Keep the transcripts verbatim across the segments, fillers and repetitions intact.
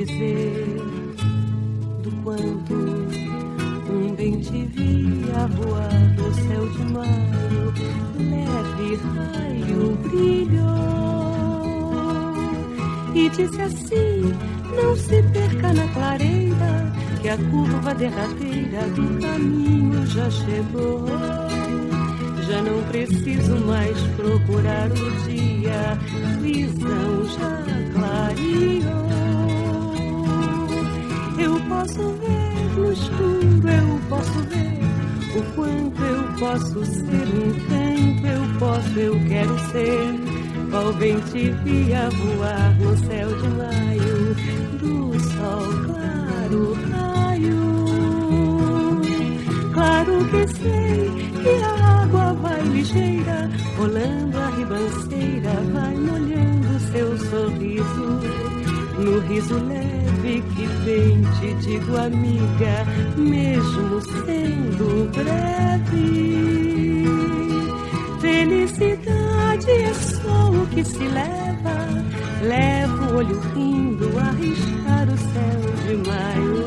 dizer do quanto um bem te via voar no céu de maio, leve raio brilhou e disse assim: não se perca na clareira, que a curva derradeira do caminho já chegou. Já não preciso mais procurar o dia, visão já clareou. Eu posso ver no escuro, eu posso ver o quanto eu posso ser um canto, eu posso, eu quero ser qual bem te via voar no céu de maio, do sol claro raio. Claro que sei que a água vai ligeira, rolando a ribanceira, vai molhando seu sorriso. No riso leve que vem te digo amiga, mesmo sendo breve. Felicidade é só o que se leva, leva o olho rindo a riscar o céu de maio.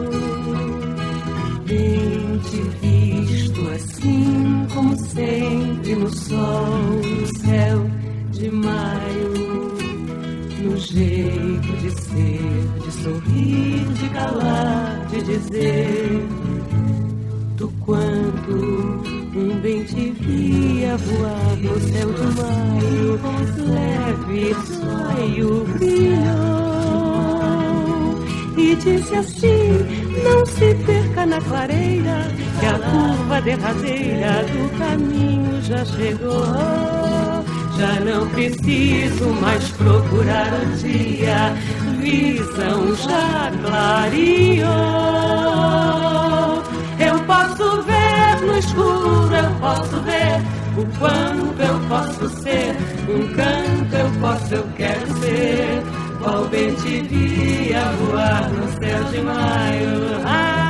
Bem te visto assim como sempre no sol, no céu de maio, no jeito de ser, de sorrir, de calar, de dizer do quanto um bem te via voar no céu de maio, leve raio brilhou e disse assim: não se perca na clareira, que a curva derradeira do caminho já chegou. Já não preciso mais procurar o dia, visão já clareou. Eu posso ver no escuro, eu posso ver o quanto eu posso ser, um canto eu posso, eu quero ser qual bem te via voar no céu de maio. Ah,